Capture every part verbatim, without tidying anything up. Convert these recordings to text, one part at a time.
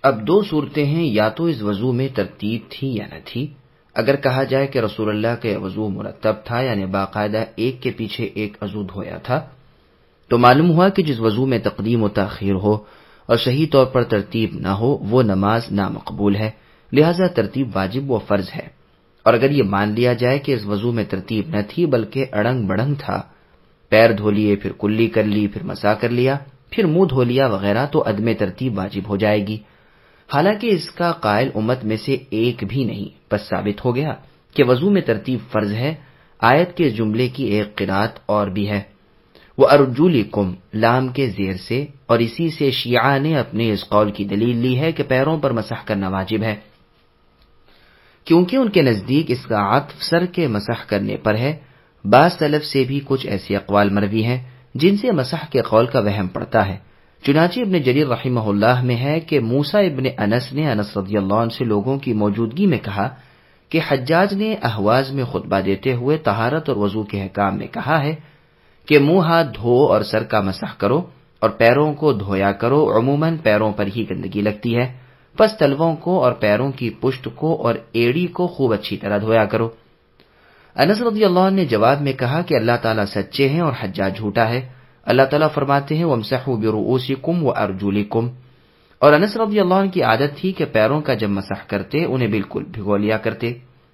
اب دو صورتیں ہیں، یا تو اس وضو میں ترتیب تھی یا نہ تھی۔ اگر کہا جائے کہ رسول اللہ کا وضو مرتب تھا، یعنی باقاعدہ ایک کے پیچھے ایک عضو دھویا تھا، تو معلوم ہوا کہ جس وضو میں تقدیم و تاخیر ہو اور صحیح طور پر ترتیب نہ ہو وہ نماز نامقبول ہے، لہذا ترتیب واجب و فرض ہے۔ اور اگر یہ مان لیا جائے کہ اس وضو میں ترتیب نہ تھی بلکہ اڑنگ بڑنگ تھا، پیر دھو لیے، پھر کلی کر لی، پھر مسح کر لیا، پھر منہ دھو لیا وغیرہ، تو عدم ترتیب واجب ہو جائے گی۔ حالانکہ اس کا قائل امت میں سے ایک بھی نہیں، بس ثابت ہو گیا کہ وضو میں ترتیب فرض ہے۔ آیت کے جملے کی ایک قرات اور بھی ہے، وَأَرْجُلِكُمْ لام کے زیر سے، اور اسی سے شیعہ نے اپنے اس قول کی دلیل لی ہے کہ پیروں پر مسح کرنا واجب ہے، کیونکہ ان کے نزدیک اس کا عطف سر کے مسح کرنے پر ہے۔ بعض سلف سے بھی کچھ ایسے اقوال مروی ہیں جن سے مسح کے قول کا وہم پڑتا ہے۔ چنانچہ ابن جریر رحمہ اللہ میں ہے کہ موسیٰ ابن انس نے انس رضی اللہ عنہ سے لوگوں کی موجودگی میں کہا کہ حجاج نے اہواز میں خطبہ دیتے ہوئے طہارت اور وضو کے احکام میں کہا ہے کہ منہ ہاتھ دھو اور سر کا مسح کرو اور پیروں کو دھویا کرو، عموماً پیروں پر ہی گندگی لگتی ہے، پس تلووں کو اور پیروں کی پشت کو اور ایڑی کو خوب اچھی طرح دھویا کرو۔ انس رضی اللہ عنہ نے جواب میں کہا کہ اللہ تعالیٰ سچے ہیں اور حجاج جھوٹا ہے۔ اللہ تعالیٰ فرماتے ہیں وَامْسَحُوا بِرُؤُوسِكُمْ وَأَرْجُلِكُمْ، اور انس رضی اللہ عنہ کی عادت تھی کہ پیروں کا جب مسح کرتے انہیں بالکل بھگو لیا کرتے۔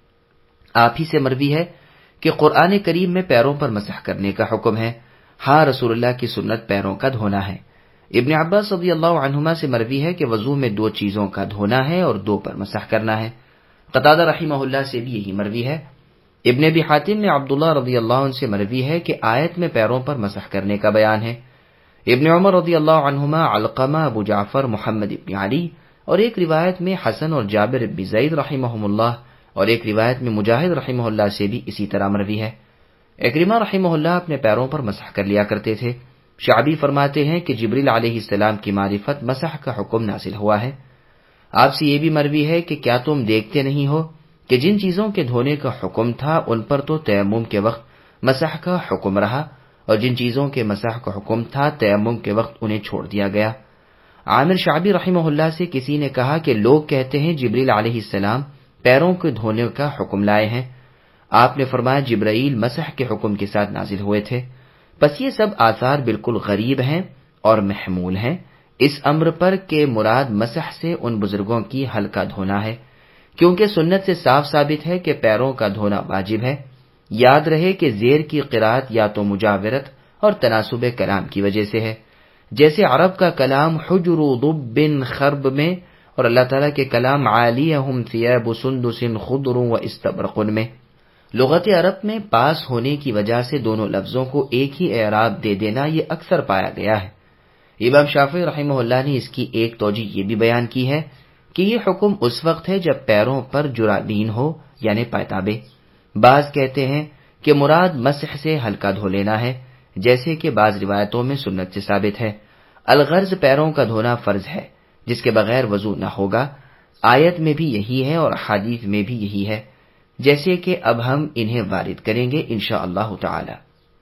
آپ ہی سے مروی ہے کہ قرآن کریم میں پیروں پر مسح کرنے کا حکم ہے، ہاں رسول اللہ کی سنت پیروں کا دھونا ہے۔ ابن عباس رضی اللہ عنہما سے مروی ہے کہ وضو میں دو چیزوں کا دھونا ہے اور دو پر مسح کرنا ہے۔ قتادہ رحمہ اللہ سے بھی یہی مروی ہے۔ ابن ابی حاتم میں عبداللہ رضی اللہ عنہ سے مروی ہے کہ آیت میں پیروں پر مسح کرنے کا بیان ہے۔ ابن عمر رضی اللہ عنہما، علقمہ، ابو جعفر، محمد ابن علی، اور ایک روایت میں حسن اور جابر ابن زید رحمہم اللہ، اور ایک روایت میں مجاہد رحمہ اللہ سے بھی اسی طرح مروی ہے۔ اکرمہ رحمہ اللہ اپنے پیروں پر مسح کر لیا کرتے تھے۔ شعبی فرماتے ہیں کہ جبریل علیہ السلام کی معرفت مسح کا حکم نازل ہوا ہے۔ آپ سے یہ بھی مروی ہے کہ کیا تم دیکھتے نہیں ہو کہ جن چیزوں کے دھونے کا حکم تھا ان پر تو تیمم کے وقت مسح کا حکم رہا، اور جن چیزوں کے مسح کا حکم تھا تیمم کے وقت انہیں چھوڑ دیا گیا۔ عامر شعبی رحمہ اللہ سے کسی نے کہا کہ لوگ کہتے ہیں جبریل علیہ السلام پیروں کے دھونے کا حکم لائے ہیں۔ آپ نے فرمایا جبرائیل مسح کے حکم کے ساتھ نازل ہوئے تھے۔ پس یہ سب آثار بالکل غریب ہیں اور محمول ہیں اس امر پر کہ مراد مسح سے ان بزرگوں کی ہلکا دھونا ہے، کیونکہ سنت سے صاف ثابت ہے کہ پیروں کا دھونا واجب ہے۔ یاد رہے کہ زیر کی قرات یا تو مجاورت اور تناسب کلام کی وجہ سے ہے، جیسے عرب کا کلام حجر ضب خرب میں اور اللہ تعالیٰ کے کلام عالیہم ثیاب سندس خضر و استبرق میں۔ لغت عرب میں پاس ہونے کی وجہ سے دونوں لفظوں کو ایک ہی اعراب دے دینا یہ اکثر پایا گیا ہے۔ امام شافعی رحمہ اللہ نے اس کی ایک توجہ یہ بھی بیان کی ہے کہ یہ حکم اس وقت ہے جب پیروں پر جرابین ہو، یعنی پائتابے۔ بعض کہتے ہیں کہ مراد مسح سے ہلکا دھو لینا ہے، جیسے کہ بعض روایتوں میں سنت سے ثابت ہے۔ الغرض پیروں کا دھونا فرض ہے جس کے بغیر وضو نہ ہوگا۔ آیت میں بھی یہی ہے اور حدیث میں بھی یہی ہے، جیسے کہ اب ہم انہیں وارد کریں گے انشاءاللہ تعالی۔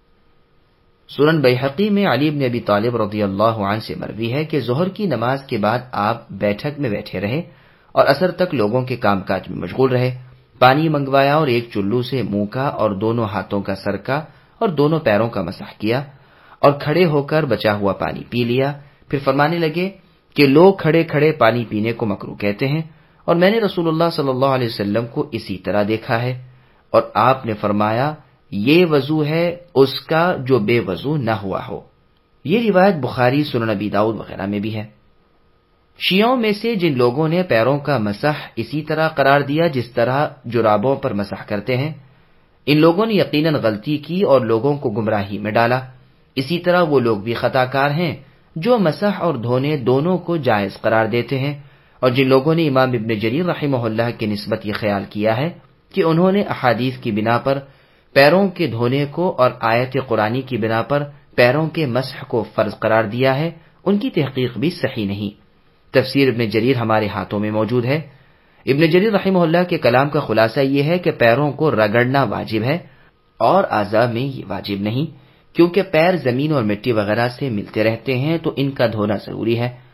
سنن بیہقی میں علی بن ابی طالب رضی اللہ عنہ سے مروی ہے کہ ظہر کی نماز کے بعد آپ بیٹھک میں بیٹھے رہے اور عصر تک لوگوں کے کام کاج میں مشغول رہے۔ پانی منگوایا اور ایک چلو سے منہ کا اور دونوں ہاتھوں کا سر کا اور دونوں پیروں کا مسح کیا اور کھڑے ہو کر بچا ہوا پانی پی لیا۔ پھر فرمانے لگے کہ لوگ کھڑے کھڑے پانی پینے کو مکروہ کہتے ہیں اور میں نے رسول اللہ صلی اللہ علیہ وسلم کو اسی طرح دیکھا ہے، اور آپ نے فرمایا یہ وضو ہے اس کا جو بے وضو نہ ہوا ہو۔ یہ روایت بخاری، سنن ابی داؤد وغیرہ میں بھی ہے۔ شیعوں میں سے جن لوگوں نے پیروں کا مسح اسی طرح قرار دیا جس طرح جرابوں پر مسح کرتے ہیں، ان لوگوں نے یقیناً غلطی کی اور لوگوں کو گمراہی میں ڈالا۔ اسی طرح وہ لوگ بھی خطا کار ہیں جو مسح اور دھونے دونوں کو جائز قرار دیتے ہیں، اور جن لوگوں نے امام ابن جریر رحمہ اللہ کی نسبت یہ خیال کیا ہے کہ انہوں نے احادیث کی بنا پر پیروں کے دھونے کو اور آیت قرآنی کی بنا پر پیروں کے مسح کو فرض قرار دیا ہے، ان کی تحقیق بھی صحیح نہیں۔ تفسیر ابن جریر ہمارے ہاتھوں میں موجود ہے۔ ابن جریر رحمہ اللہ کے کلام کا خلاصہ یہ ہے کہ پیروں کو رگڑنا واجب ہے اور اعضاء میں یہ واجب نہیں، کیونکہ پیر زمین اور مٹی وغیرہ سے ملتے رہتے ہیں تو ان کا دھونا ضروری ہے۔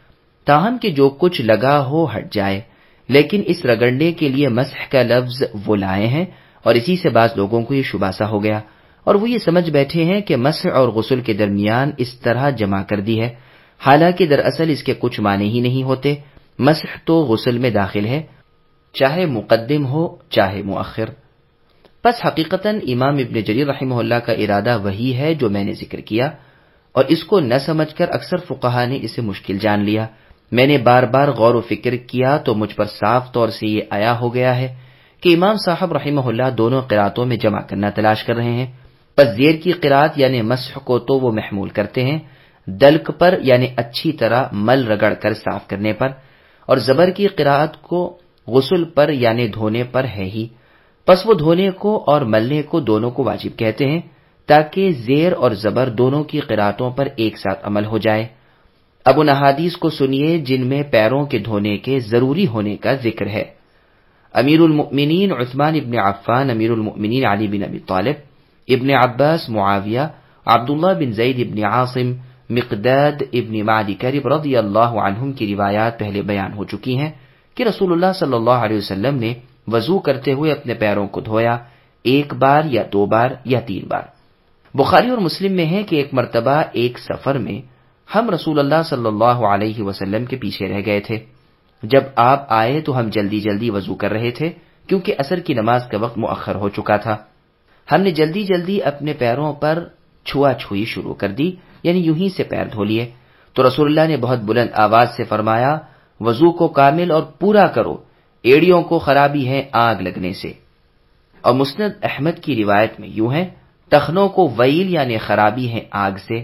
تاہم کہ جو کچھ لگا ہو ہٹ جائے، لیکن اس رگڑنے کے لیے مسح کا لفظ وہ لائے ہیں، اور اسی سے بعض لوگوں کو یہ شبہ سا ہو گیا، اور وہ یہ سمجھ بیٹھے ہیں کہ مسح اور غسل کے درمیان اس طرح جمع کر دی ہے، حالانکہ دراصل اس کے کچھ معنی ہی نہیں ہوتے۔ مسح تو غسل میں داخل ہے، چاہے مقدم ہو چاہے مؤخر۔ پس حقیقتاً امام ابن جریر رحمہ اللہ کا ارادہ وہی ہے جو میں نے ذکر کیا، اور اس کو نہ سمجھ کر اکثر فقہا نے اسے مشکل جان لیا۔ میں نے بار بار غور و فکر کیا تو مجھ پر صاف طور سے یہ آیا ہو گیا ہے کہ امام صاحب رحمہ اللہ دونوں قراتوں میں جمع کرنا تلاش کر رہے ہیں۔ پس زیر کی قرات یعنی مسح کو تو وہ محمول کرتے ہیں دلک پر یعنی اچھی طرح مل رگڑ کر صاف کرنے پر، اور زبر کی قرات کو غسل پر یعنی دھونے پر ہے ہی، پس وہ دھونے کو اور ملنے کو دونوں کو واجب کہتے ہیں تاکہ زیر اور زبر دونوں کی قراتوں پر ایک ساتھ عمل ہو جائے۔ اب ان احادیث کو سنیے جن میں پیروں کے دھونے کے ضروری ہونے کا ذکر ہے۔ امیر المؤمنین عثمان ابن عفان، امیر المؤمنین علی بن ابی طالب، ابن عباس معاویہ، عبداللہ بن زید ابن عاصم، مقداد ابن معدی کرب رضی اللہ عنہم کی روایات پہلے بیان ہو چکی ہیں کہ رسول اللہ صلی اللہ علیہ وسلم نے وضو کرتے ہوئے اپنے پیروں کو دھویا، ایک بار یا دو بار یا تین بار۔ بخاری اور مسلم میں ہے کہ ایک مرتبہ ایک سفر میں ہم رسول اللہ صلی اللہ علیہ وسلم کے پیچھے رہ گئے تھے۔ جب آپ آئے تو ہم جلدی جلدی وضو کر رہے تھے کیونکہ عصر کی نماز کا وقت مؤخر ہو چکا تھا۔ ہم نے جلدی جلدی اپنے پیروں پر چھوا چھوئی شروع کر دی، یعنی یوں ہی سے پیر دھو لیے، تو رسول اللہ نے بہت بلند آواز سے فرمایا، وضو کو کامل اور پورا کرو، ایڑیوں کو خرابی ہے آگ لگنے سے۔ اور مسند احمد کی روایت میں یوں ہے، ٹخنوں کو ویل یعنی خرابی ہے آگ سے۔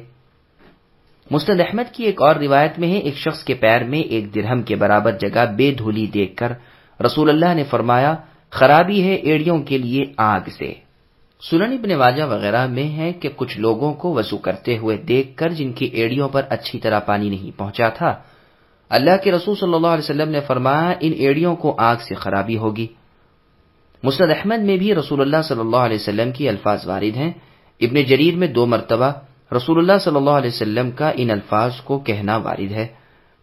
مسند احمد کی ایک اور روایت میں ہے، ایک شخص کے پیر میں ایک درہم کے برابر جگہ بے دھولی دیکھ کر رسول اللہ نے فرمایا، خرابی ہے ایڑیوں کے لیے آگ سے۔ سنن ابن ماجہ وغیرہ میں ہے کہ کچھ لوگوں کو وضو کرتے ہوئے دیکھ کر جن کی ایڑیوں پر اچھی طرح پانی نہیں پہنچا تھا، اللہ کے رسول صلی اللہ علیہ وسلم نے فرمایا ان ایڑیوں کو آگ سے خرابی ہوگی۔ مسند احمد میں بھی رسول اللہ صلی اللہ علیہ وسلم کی الفاظ وارد ہیں۔ ابن جریر میں دو مرتبہ رسول اللہ صلی اللہ علیہ وسلم کا ان الفاظ کو کہنا وارد ہے۔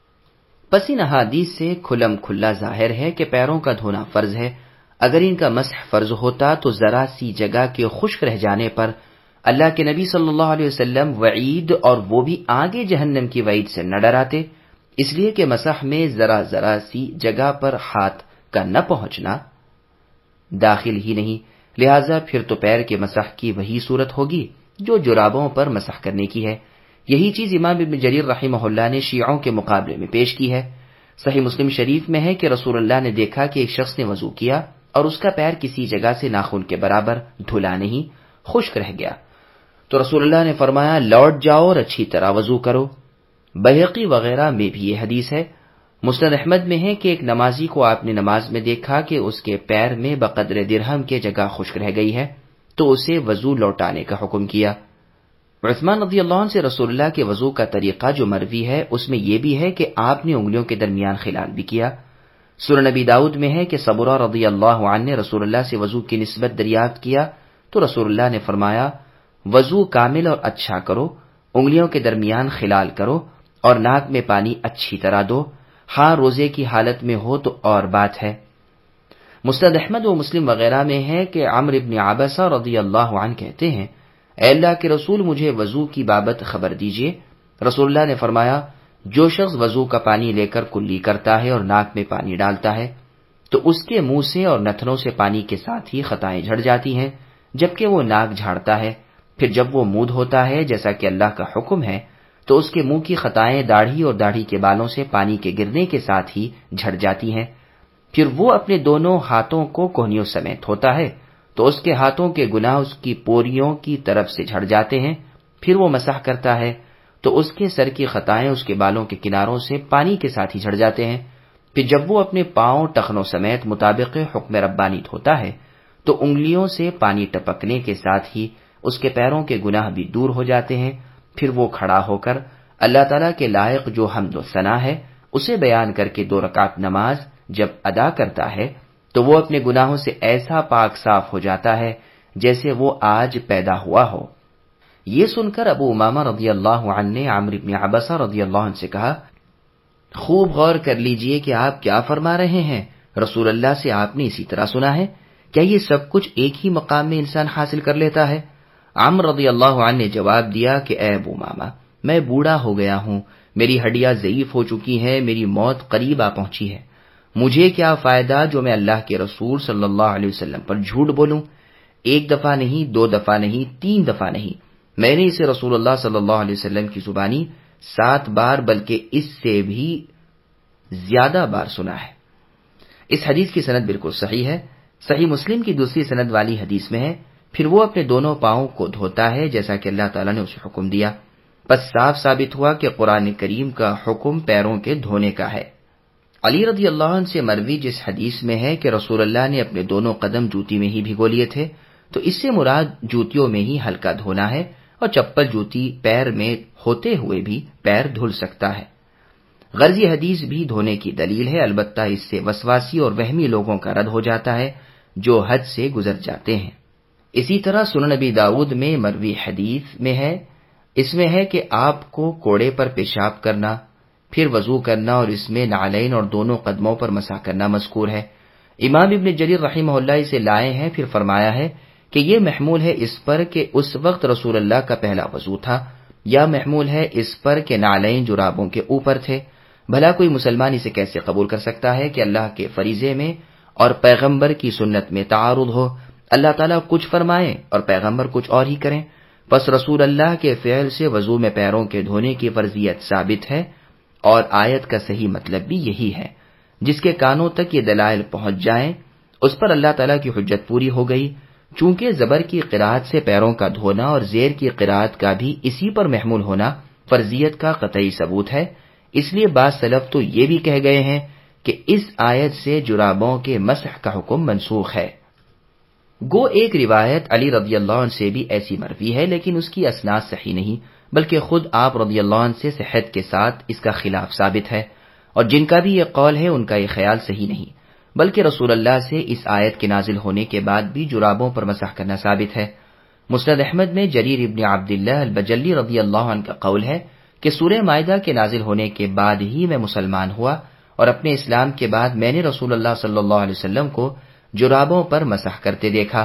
پس ان احادیث سے کھلم کھلا ظاہر ہے کہ پیروں کا دھونا فرض ہے۔ اگر ان کا مسح فرض ہوتا تو ذرا سی جگہ کے خشک رہ جانے پر اللہ کے نبی صلی اللہ علیہ وسلم وعید اور وہ بھی آگے جہنم کی وعید سے نہ ڈراتے، اس لیے کہ مسح میں ذرا ذرا سی جگہ پر ہاتھ کا نہ پہنچنا داخل ہی نہیں، لہٰذا پھر تو پیر کے مسح کی وہی صورت ہوگی جو جرابوں پر مسح کرنے کی ہے۔ یہی چیز امام ابن جریر رحمہ اللہ نے شیعوں کے مقابلے میں پیش کی ہے۔ صحیح مسلم شریف میں ہے کہ رسول اللہ نے دیکھا کہ ایک شخص نے وضو کیا اور اس کا پیر کسی جگہ سے ناخن کے برابر دھلا نہیں، خشک رہ گیا، تو رسول اللہ نے فرمایا لوٹ جاؤ اور اچھی طرح وضو کرو۔ بہقی وغیرہ میں بھی یہ حدیث ہے۔ مسند احمد میں ہے کہ ایک نمازی کو آپ نے نماز میں دیکھا کہ اس کے پیر میں بقدر درہم کے جگہ خشک رہ گئی ہے، تو اسے وضو لوٹانے کا حکم کیا۔ عثمان رضی اللہ عنہ سے رسول اللہ کے وضو کا طریقہ جو مروی ہے اس میں یہ بھی ہے کہ آپ نے انگلیوں کے درمیان خلال بھی کیا۔ سنن نبی داؤد میں ہے کہ صبرہ رضی اللہ عنہ نے رسول اللہ سے وضو کی نسبت دریافت کیا تو رسول اللہ نے فرمایا وضو کامل اور اچھا کرو، انگلیوں کے درمیان خلال کرو اور ناک میں پانی اچھی طرح دو، ہاں روزے کی حالت میں ہو تو اور بات ہے۔ مسند احمد و مسلم وغیرہ میں ہے کہ عمرو بن عبسہ رضی اللہ عنہ کہتے ہیں، اے اللہ کے رسول مجھے وضو کی بابت خبر دیجئے۔ رسول اللہ نے فرمایا جو شخص وضو کا پانی لے کر کلی کرتا ہے اور ناک میں پانی ڈالتا ہے تو اس کے منہ سے اور نتنوں سے پانی کے ساتھ ہی خطائیں جھڑ جاتی ہیں، جبکہ وہ ناک جھاڑتا ہے، پھر جب وہ منہ دھوتا ہے جیسا کہ اللہ کا حکم ہے تو اس کے منہ کی خطائیں داڑھی اور داڑھی کے بالوں سے پانی کے گرنے کے ساتھ ہی جھڑ جاتی ہیں۔ پھر وہ اپنے دونوں ہاتھوں کو کوہنیوں سمیت دھوتا ہے تو اس کے ہاتھوں کے گناہ اس کی پوریوں کی طرف سے جھڑ جاتے ہیں۔ پھر وہ مسح کرتا ہے تو اس کے سر کی خطائیں اس کے بالوں کے کناروں سے پانی کے ساتھ ہی جھڑ جاتے ہیں۔ پھر جب وہ اپنے پاؤں ٹخنوں سمیت مطابق حکم ربانی دھوتا ہے تو انگلیوں سے پانی ٹپکنے کے ساتھ ہی اس کے پیروں کے گناہ بھی دور ہو جاتے ہیں۔ پھر وہ کھڑا ہو کر اللہ تعالیٰ کے لائق جو حمد و ثنا ہے اسے بیان کر کے دو رکعت نماز جب ادا کرتا ہے تو وہ اپنے گناہوں سے ایسا پاک صاف ہو جاتا ہے جیسے وہ آج پیدا ہوا ہو۔ یہ سن کر ابو امامہ رضی اللہ عنہ نے عمرو بن عبسہ رضی اللہ عنہ سے کہا خوب غور کر لیجئے کہ آپ کیا فرما رہے ہیں، رسول اللہ سے آپ نے اسی طرح سنا ہے؟ کیا یہ سب کچھ ایک ہی مقام میں انسان حاصل کر لیتا ہے؟ عمرو رضی اللہ عنہ نے جواب دیا کہ اے ابو ماما، میں بوڑھا ہو گیا ہوں، میری ہڈیاں ضعیف ہو چکی ہیں، میری موت قریب آ پہنچی ہے، مجھے کیا فائدہ جو میں اللہ کے رسول صلی اللہ علیہ وسلم پر جھوٹ بولوں؟ ایک دفعہ نہیں، دو دفعہ نہیں، تین دفعہ نہیں، میں نے اسے رسول اللہ صلی اللہ علیہ وسلم کی زبانی سات بار بلکہ اس سے بھی زیادہ بار سنا ہے۔ اس حدیث کی سند بالکل صحیح ہے۔ صحیح مسلم کی دوسری سند والی حدیث میں ہے، پھر وہ اپنے دونوں پاؤں کو دھوتا ہے جیسا کہ اللہ تعالیٰ نے اسے حکم دیا۔ بس صاف ثابت ہوا کہ قرآن کریم کا حکم پیروں کے دھونے کا ہے۔ علی رضی اللہ عنہ سے مروی جس حدیث میں ہے کہ رسول اللہ نے اپنے دونوں قدم جوتی میں ہی بھگو لیے تھے، تو اس سے مراد جوتیوں میں ہی ہلکا دھونا ہے، اور چپل جوتی پیر میں ہوتے ہوئے بھی پیر دھل سکتا ہے۔ غرض یہ حدیث بھی دھونے کی دلیل ہے، البتہ اس سے وسواسی اور وہمی لوگوں کا رد ہو جاتا ہے جو حد سے گزر جاتے ہیں۔ اسی طرح سنن نبی داؤد میں مروی حدیث میں ہے، اس میں ہے کہ آپ کو کوڑے پر پیشاب کرنا، پھر وضو کرنا اور اس میں نعلین اور دونوں قدموں پر مسح کرنا مذکور ہے۔ امام ابن جریر رحمہ اللہ اسے لائے ہیں، پھر فرمایا ہے کہ یہ محمول ہے اس پر کہ اس وقت رسول اللہ کا پہلا وضو تھا، یا محمول ہے اس پر کہ نعلین جرابوں کے اوپر تھے۔ بھلا کوئی مسلمان اسے کیسے قبول کر سکتا ہے کہ اللہ کے فریضے میں اور پیغمبر کی سنت میں تعارض ہو؟ اللہ تعالیٰ کچھ فرمائیں اور پیغمبر کچھ اور ہی کریں۔ بس رسول اللہ کے فعل سے وضو میں پیروں کے دھونے کی فرضیت ثابت ہے، اور آیت کا صحیح مطلب بھی یہی ہے۔ جس کے کانوں تک یہ دلائل پہنچ جائیں اس پر اللہ تعالیٰ کی حجت پوری ہو گئی۔ چونکہ زبر کی قرات سے پیروں کا دھونا اور زیر کی قرات کا بھی اسی پر محمول ہونا فرضیت کا قطعی ثبوت ہے، اس لیے بعض سلف تو یہ بھی کہہ گئے ہیں کہ اس آیت سے جرابوں کے مسح کا حکم منسوخ ہے۔ گو ایک روایت علی رضی اللہ عنہ سے بھی ایسی مروی ہے، لیکن اس کی اسناد صحیح نہیں، بلکہ خود آپ رضی اللہ عنہ سے صحت کے ساتھ اس کا خلاف ثابت ہے، اور جن کا بھی یہ قول ہے ان کا یہ خیال صحیح نہیں، بلکہ رسول اللہ سے اس آیت کے نازل ہونے کے بعد بھی جرابوں پر مسح کرنا ثابت ہے۔ مسند احمد میں جریر ابن عبداللہ البجلی رضی اللہ عنہ کا قول ہے کہ سورہ مائدہ کے نازل ہونے کے بعد ہی میں مسلمان ہوا، اور اپنے اسلام کے بعد میں نے رسول اللہ صلی اللہ علیہ وسلم کو جرابوں پر مسح کرتے دیکھا۔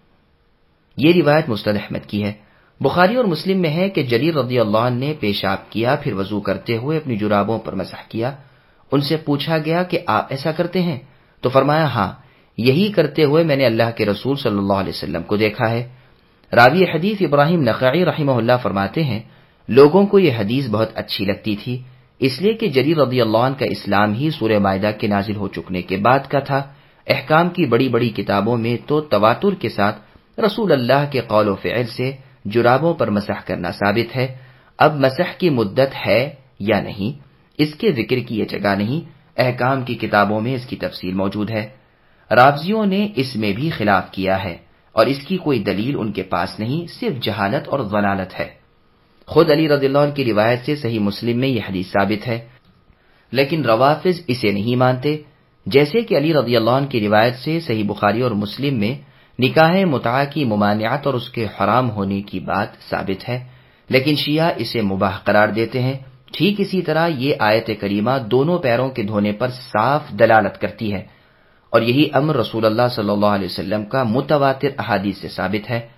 یہ روایت مسند احمد کی ہے۔ بخاری اور مسلم میں ہے کہ جریر رضی اللہ عنہ نے پیشاب کیا، پھر وضو کرتے ہوئے اپنی جرابوں پر مسح کیا۔ ان سے پوچھا گیا کہ آپ ایسا کرتے ہیں؟ تو فرمایا ہاں، یہی کرتے ہوئے میں نے اللہ کے رسول صلی اللہ علیہ وسلم کو دیکھا ہے۔ راوی حدیث ابراہیم نخعی رحمہ اللہ فرماتے ہیں، لوگوں کو یہ حدیث بہت اچھی لگتی تھی، اس لیے کہ جریر رضی اللہ عنہ کا اسلام ہی سورہ مائدہ کے نازل ہو چکنے کے بعد کا تھا۔ احکام کی بڑی بڑی کتابوں میں تو تواتر کے ساتھ رسول اللہ کے قول و فعل سے جرابوں پر مسح کرنا ثابت ہے۔ اب مسح کی مدت ہے یا نہیں، اس کے ذکر کی یہ جگہ نہیں، احکام کی کتابوں میں اس کی تفصیل موجود ہے۔ رافضیوں نے اس میں بھی خلاف کیا ہے، اور اس کی کوئی دلیل ان کے پاس نہیں، صرف جہالت اور ضلالت ہے۔ خود علی رضی اللہ عنہ کی روایت سے صحیح مسلم میں یہ حدیث ثابت ہے، لیکن روافض اسے نہیں مانتے، جیسے کہ علی رضی اللہ عنہ کی روایت سے صحیح بخاری اور مسلم میں نکاح متعہ کی ممانعت اور اس کے حرام ہونے کی بات ثابت ہے، لیکن شیعہ اسے مباح قرار دیتے ہیں۔ ٹھیک اسی طرح یہ آیت کریمہ دونوں پیروں کے دھونے پر صاف دلالت کرتی ہے، اور یہی امر رسول اللہ صلی اللہ علیہ وسلم کا متواتر احادیث سے ثابت ہے،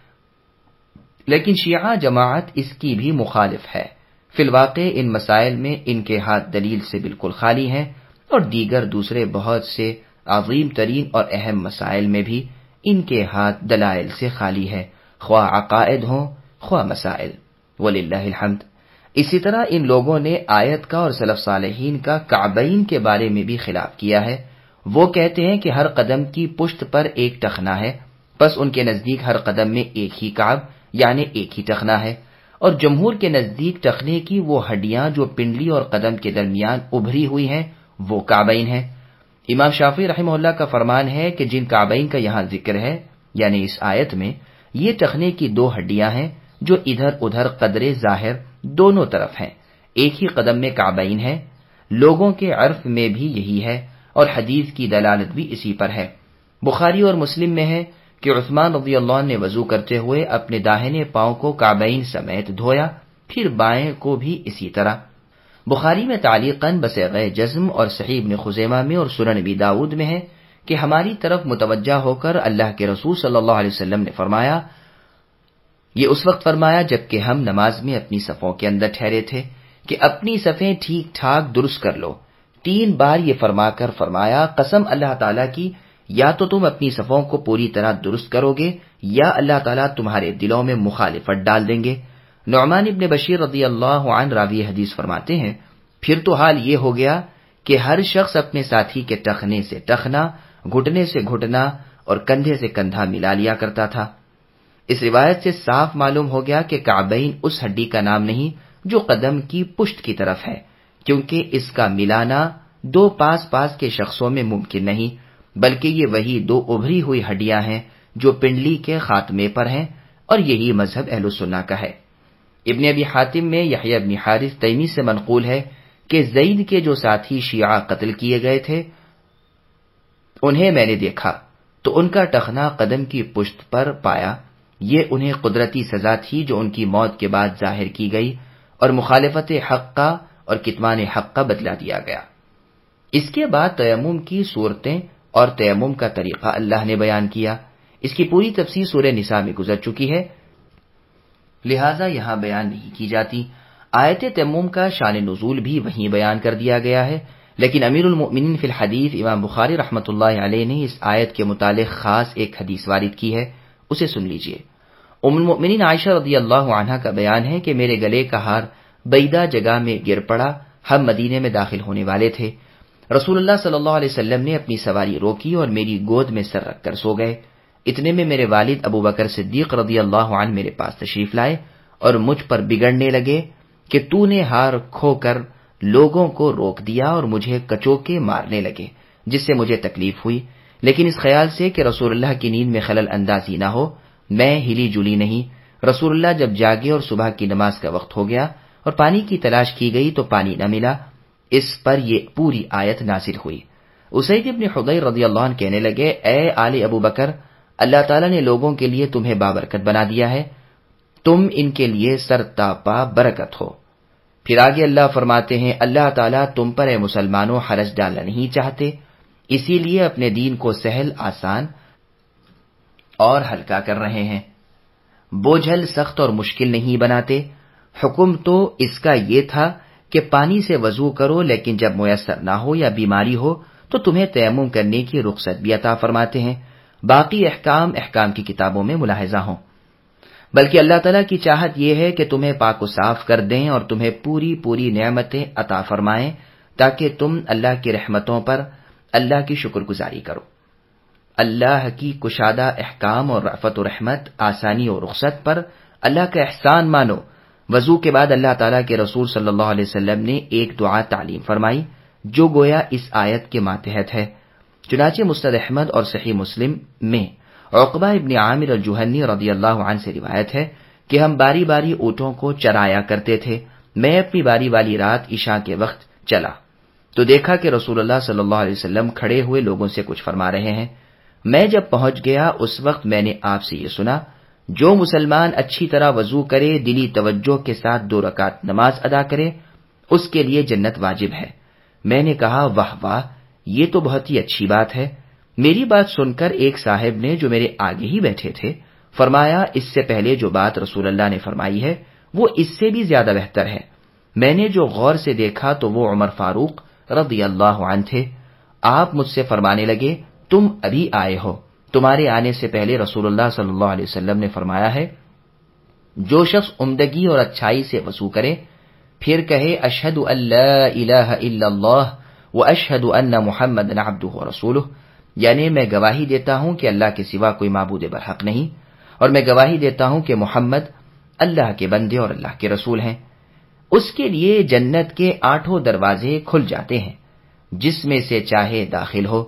لیکن شیعہ جماعت اس کی بھی مخالف ہے۔ فی الواقع ان مسائل میں ان کے ہاتھ دلیل سے بالکل خالی ہیں، اور دیگر دوسرے بہت سے عظیم ترین اور اہم مسائل میں بھی ان کے ہاتھ دلائل سے خالی ہے، خواہ عقائد ہوں خواہ مسائل، وللہ الحمد۔ اسی طرح ان لوگوں نے آیت کا اور سلف صالحین کا کعبین کے بارے میں بھی خلاف کیا ہے۔ وہ کہتے ہیں کہ ہر قدم کی پشت پر ایک ٹخنا ہے، بس ان کے نزدیک ہر قدم میں ایک ہی کعب یعنی ایک ہی ٹخنا ہے، اور جمہور کے نزدیک ٹخنے کی وہ ہڈیاں جو پنڈلی اور قدم کے درمیان ابھری ہوئی ہیں وہ کعبین ہیں۔ امام شافعی رحمہ اللہ کا فرمان ہے کہ جن کعبین کا یہاں ذکر ہے یعنی اس آیت میں، یہ ٹخنے کی دو ہڈیاں ہیں جو ادھر ادھر قدر ظاہر دونوں طرف ہیں، ایک ہی قدم میں کعبین ہے۔ لوگوں کے عرف میں بھی یہی ہے، اور حدیث کی دلالت بھی اسی پر ہے۔ بخاری اور مسلم میں ہے کہ عثمان رضی اللہ عنہ نے وضو کرتے ہوئے اپنے داہنے پاؤں کو کعبین سمیت دھویا، پھر بائیں کو بھی اسی طرح۔ بخاری میں تعلیقاً بصیغہ جزم اور صحیح ابن خزیمہ میں اور سنن ابی داؤد میں ہے کہ ہماری طرف متوجہ ہو کر اللہ کے رسول صلی اللہ علیہ وسلم نے فرمایا، یہ اس وقت فرمایا جبکہ ہم نماز میں اپنی صفوں کے اندر ٹھہرے تھے کہ اپنی صفیں ٹھیک ٹھاک درست کر لو۔ تین بار یہ فرما کر فرمایا، قسم اللہ تعالیٰ کی، یا تو تم اپنی صفوں کو پوری طرح درست کرو گے یا اللہ تعالیٰ تمہارے دلوں میں مخالفت ڈال دیں گے۔ نعمان ابن بشیر رضی اللہ عنہ راوی حدیث فرماتے ہیں، پھر تو حال یہ ہو گیا کہ ہر شخص اپنے ساتھی کے ٹخنے سے ٹخنا، گھٹنے سے گھٹنا اور کندھے سے کندھا ملا لیا کرتا تھا۔ اس روایت سے صاف معلوم ہو گیا کہ کعبین اس ہڈی کا نام نہیں جو قدم کی پشت کی طرف ہے، کیونکہ اس کا ملانا دو پاس پاس کے شخصوں میں ممکن نہیں، بلکہ یہ وہی دو ابھری ہوئی ہڈیاں ہیں جو پنڈلی کے خاتمے پر ہیں، اور یہی مذہب اہل السنہ کا ہے۔ ابن ابی حاتم میں یحییٰ ابن حارث تیمی سے منقول ہے کہ زید کے جو ساتھی شیعہ قتل کیے گئے تھے انہیں میں نے دیکھا تو ان کا ٹخنا قدم کی پشت پر پایا، یہ انہیں قدرتی سزا تھی جو ان کی موت کے بعد ظاہر کی گئی اور مخالفت حق کا اور کتمان حق کا بدلہ دیا گیا۔ اس کے بعد تیمم کی صورتیں اور تیمم کا طریقہ اللہ نے بیان کیا، اس کی پوری تفصیل سورہ نساء میں گزر چکی ہے، لہذا یہاں بیان نہیں کی جاتی۔ آیت تیمم کا شان نزول بھی وہیں بیان کر دیا گیا ہے، لیکن امیر المؤمنین فی الحدیث امام بخاری رحمۃ اللہ علیہ نے اس آیت کے متعلق خاص ایک حدیث وارد کی ہے، اسے سن لیجئے۔ ام المؤمنین عائشہ رضی اللہ عنہا کا بیان ہے کہ میرے گلے کا ہار بیدہ جگہ میں گر پڑا، ہم مدینے میں داخل ہونے والے تھے، رسول اللہ صلی اللہ علیہ وسلم نے اپنی سواری روکی اور میری گود میں سر رکھ کر سو گئے۔ اتنے میں میرے والد ابو بکر صدیق رضی اللہ عنہ میرے پاس تشریف لائے اور مجھ پر بگڑنے لگے کہ تو نے ہار کھو کر لوگوں کو روک دیا اور مجھے کچوکے مارنے لگے، جس سے مجھے تکلیف ہوئی، لیکن اس خیال سے کہ رسول اللہ کی نیند میں خلل اندازی نہ ہو میں ہلی جلی نہیں۔ رسول اللہ جب جاگے اور صبح کی نماز کا وقت ہو گیا اور پانی کی تلاش کی گئی تو پانی نہ ملا، اس پر یہ پوری آیت نازل ہوئی۔ اسید ابن حضیر رضی اللہ عنہ کہنے لگے، اے آل ابو بکر، اللہ تعالیٰ نے لوگوں کے لیے تمہیں بابرکت بنا دیا ہے، تم ان کے لیے سر تاپا برکت ہو۔ پھر آگے اللہ فرماتے ہیں، اللہ تعالیٰ تم پر اے مسلمانوں حرج ڈالنا نہیں چاہتے، اسی لیے اپنے دین کو سہل، آسان اور ہلکا کر رہے ہیں، بوجھل، سخت اور مشکل نہیں بناتے۔ حکم تو اس کا یہ تھا کہ پانی سے وضو کرو، لیکن جب میسر نہ ہو یا بیماری ہو تو تمہیں تیمم کرنے کی رخصت بھی عطا فرماتے ہیں۔ باقی احکام احکام کی کتابوں میں ملاحظہ ہوں، بلکہ اللہ تعالیٰ کی چاہت یہ ہے کہ تمہیں پاک و صاف کر دیں اور تمہیں پوری پوری نعمتیں عطا فرمائیں تاکہ تم اللہ کی رحمتوں پر اللہ کی شکر گزاری کرو۔ اللہ کی کشادہ احکام اور رأفت و رحمت، آسانی و رخصت پر اللہ کا احسان مانو۔ وضو کے بعد اللہ تعالیٰ کے رسول صلی اللہ علیہ وسلم نے ایک دعا تعلیم فرمائی جو گویا اس آیت کے ماتحت ہے۔ چنانچہ مسند احمد اور صحیح مسلم میں عقبہ ابن عامر الجہنی رضی اللہ عنہ سے روایت ہے کہ ہم باری باری اونٹوں کو چرایا کرتے تھے، میں اپنی باری والی رات عشاء کے وقت چلا تو دیکھا کہ رسول اللہ صلی اللہ علیہ وسلم کھڑے ہوئے لوگوں سے کچھ فرما رہے ہیں۔ میں جب پہنچ گیا اس وقت میں نے آپ سے یہ سنا، جو مسلمان اچھی طرح وضو کرے، دلی توجہ کے ساتھ دو رکعت نماز ادا کرے، اس کے لیے جنت واجب ہے۔ میں نے کہا، واہ واہ، یہ تو بہت ہی اچھی بات ہے۔ میری بات سن کر ایک صاحب نے جو میرے آگے ہی بیٹھے تھے فرمایا، اس سے پہلے جو بات رسول اللہ نے فرمائی ہے وہ اس سے بھی زیادہ بہتر ہے۔ میں نے جو غور سے دیکھا تو وہ عمر فاروق رضی اللہ عنہ تھے۔ آپ مجھ سے فرمانے لگے، تم ابھی آئے ہو، تمہارے آنے سے پہلے رسول اللہ صلی اللہ علیہ وسلم نے فرمایا ہے، جو شخص عمدگی اور اچھائی سے وضو کرے پھر کہے اشہد ان لا الہ الا اللہ واشہد ان محمدا عبدہ ورسولہ، یعنی میں گواہی دیتا ہوں کہ اللہ کے سوا کوئی معبود برحق نہیں، اور میں گواہی دیتا ہوں کہ محمد اللہ کے بندے اور اللہ کے رسول ہیں، اس کے لیے جنت کے آٹھوں دروازے کھل جاتے ہیں، جس میں سے چاہے داخل ہو۔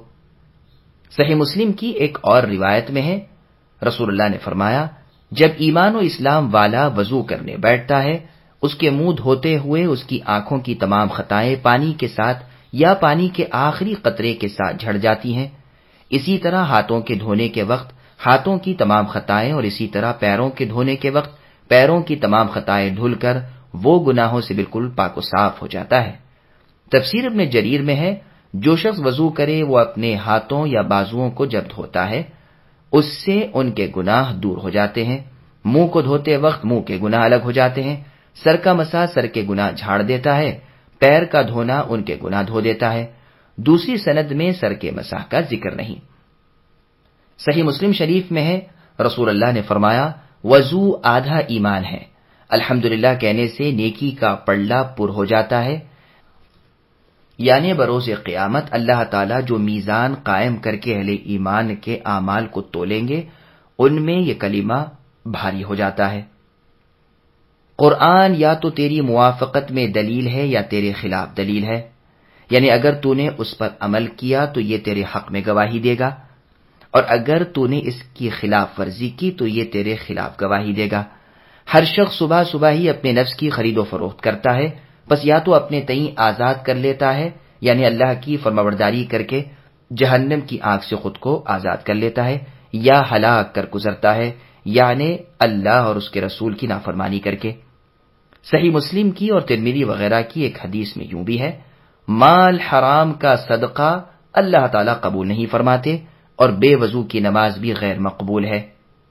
صحیح مسلم کی ایک اور روایت میں ہے، رسول اللہ نے فرمایا، جب ایمان و اسلام والا وضو کرنے بیٹھتا ہے، اس کے منہ دھوتے ہوئے اس کی آنکھوں کی تمام خطائیں پانی کے ساتھ یا پانی کے آخری قطرے کے ساتھ جھڑ جاتی ہیں۔ اسی طرح ہاتھوں کے دھونے کے وقت ہاتھوں کی تمام خطائیں، اور اسی طرح پیروں کے دھونے کے وقت پیروں کی تمام خطائیں دھل کر وہ گناہوں سے بالکل پاک و صاف ہو جاتا ہے۔ تفسیر ابن جریر میں ہے، جو شخص وضو کرے وہ اپنے ہاتھوں یا بازوؤں کو جب دھوتا ہے اس سے ان کے گناہ دور ہو جاتے ہیں، منہ کو دھوتے وقت منہ کے گناہ الگ ہو جاتے ہیں، سر کا مسح سر کے گناہ جھاڑ دیتا ہے، پیر کا دھونا ان کے گناہ دھو دیتا ہے۔ دوسری سند میں سر کے مسح کا ذکر نہیں۔ صحیح مسلم شریف میں ہے، رسول اللہ نے فرمایا، وضو آدھا ایمان ہے، الحمدللہ کہنے سے نیکی کا پلڑا پر ہو جاتا ہے، یعنی بروز قیامت اللہ تعالیٰ جو میزان قائم کر کے اہل ایمان کے اعمال کو تولیں گے ان میں یہ کلمہ بھاری ہو جاتا ہے۔ قرآن یا تو تیری موافقت میں دلیل ہے یا تیرے خلاف دلیل ہے، یعنی اگر تو نے اس پر عمل کیا تو یہ تیرے حق میں گواہی دے گا، اور اگر تو نے اس کی خلاف ورزی کی تو یہ تیرے خلاف گواہی دے گا۔ ہر شخص صبح صبح ہی اپنے نفس کی خرید و فروخت کرتا ہے، بس یا تو اپنے تئیں آزاد کر لیتا ہے، یعنی اللہ کی فرمانبرداری کر کے جہنم کی آگ سے خود کو آزاد کر لیتا ہے، یا ہلاک کر گزرتا ہے، یعنی اللہ اور اس کے رسول کی نافرمانی کر کے۔ صحیح مسلم کی اور ترمذی وغیرہ کی ایک حدیث میں یوں بھی ہے، مال حرام کا صدقہ اللہ تعالیٰ قبول نہیں فرماتے، اور بے وضو کی نماز بھی غیر مقبول ہے۔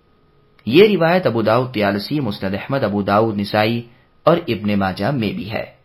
یہ روایت ابو داؤد طیالسی، مسند احمد، ابو داؤد نسائی اور ابن ماجہ میں بھی ہے۔